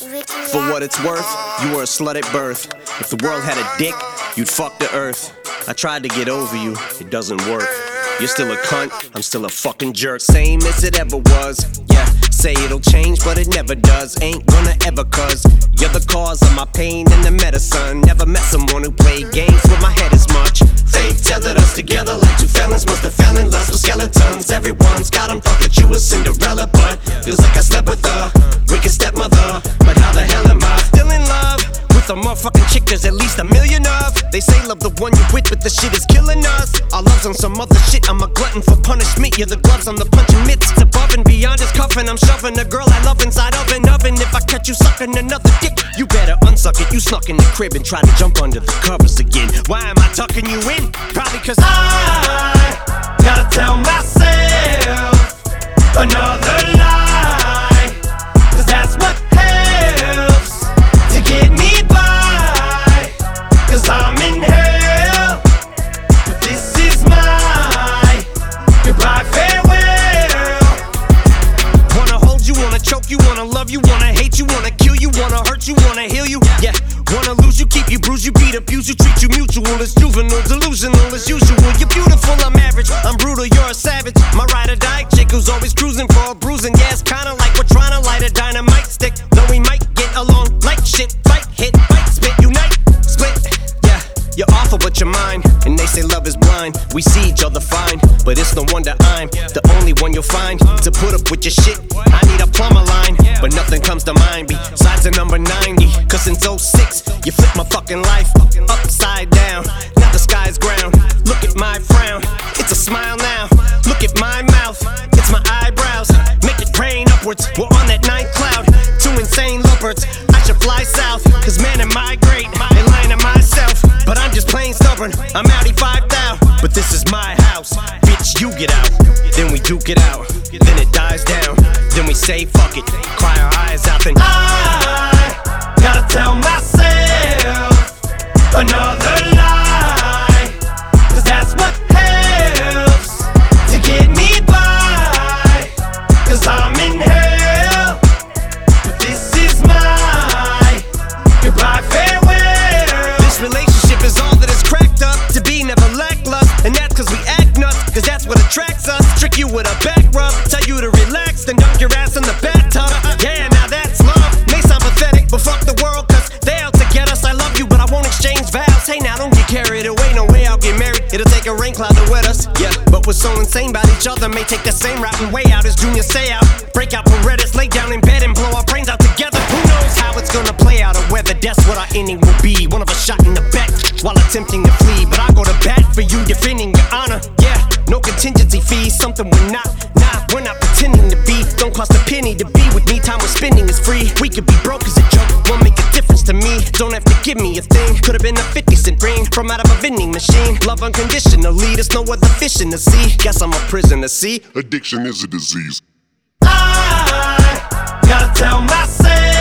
For what it's worth, you were a slut at birth. If the world had a dick, you'd fuck the earth. I tried to get over you, it doesn't work. You're still a cunt, I'm still a fucking jerk. Same as it ever was, yeah. Say it'll change, but it never does. Ain't gonna ever, cause you're the cause of my pain and the medicine. Never met someone who played games with my head as much. Fate tethered us together like two felons must have fell in lust with skeletons. Everyone's got them, thought that you were Cinderella, but feels like I slept with a wicked stepmother. But how the hell am I still in love with a motherfucking chick there's at least a million of? They say love the one you with, but the shit is killing us. Our love's on some other shit, I'm a glutton for punishment. You're the gloves, I'm the punching mitts. It's above and beyond just cuffing, I'm shoving a girl I love inside of an oven. If I catch you sucking another dick, you better unsuck it. You snuck in the crib and tried to jump under the covers again. Why am I tucking you in? Probably cause I gotta tell myself another lie, cause that's what helps to get me by. Cause I'm in hell, but this is my goodbye farewell. Wanna hold you, wanna choke you, wanna love you, wanna hate you, wanna kill you, wanna hurt you, wanna heal you. Yeah, wanna lose you, keep you, bruise you, beat, abuse you, treat you mutual. It's juvenile, delusional as usual. You're beautiful, I'm average, I'm brutal, you're a savage. My ride or die chick who's always cruising for a bruising. Yeah, it's kinda like we're trying to light a dynamite stick. Though we might get along like shit. Fight, hit, bite, spit, unite, split. Yeah, you're awful but you're mine. And they say love is blind. We see each other fine, but it's no wonder I'm the only one you'll find to put up with your shit. I need a plumber line, but nothing comes to mind besides the number 90. Cause since 06, you flipped my fucking life upside down. Now the sky's ground. Look at my frown, it's a smile now. Look at my mouth, it's my eyebrows. Make it rain upwards, we're on that ninth cloud. Two insane lovebirds, I should fly south. Cause man am I great, and lying to myself. But I'm just plain stubborn, I'm outie 5,000. But this is my house, bitch you get out. Then we duke it out, then it dies down. Then we say fuck it, cry our eyes out. Then I gotta tell myself another lie, cause that's what helps to get me by. Cause I'm in hell, but this is my goodbye farewell. This relationship is all that is cracked up to be, never lackluster. And that's cause we act nuts, cause that's what attracts us. Trick you with a back rub, tell you to relax, then dunk your ass in the bathtub. Yeah, now that's love. May sound pathetic, but fuck the world, cause they out to get us. I love you, but I won't exchange vows. Hey now, don't get carried away, no way I'll get married. It'll take a rain cloud to wet us. Yeah, but we're so insane about each other, may take the same route and way out as Junior say out. Break out Paredes, lay down in bed and blow our brains out together. Who knows how it's gonna play out or whether that's what our ending will be. One of us shot in the back while attempting to flee, but I go to bat for you, defending your honor. Yeah, no contingency fees, something we're not. Nah, we're not pretending to be. Don't cost a penny to be with me, time we're spending is free. We could be broke as a joke, won't make a difference to me. Don't have to give me a thing, could've been a 50-cent ring from out of a vending machine. Love unconditionally, there's no other fish in the sea. Guess I'm a prisoner, see? Addiction is a disease. I gotta tell myself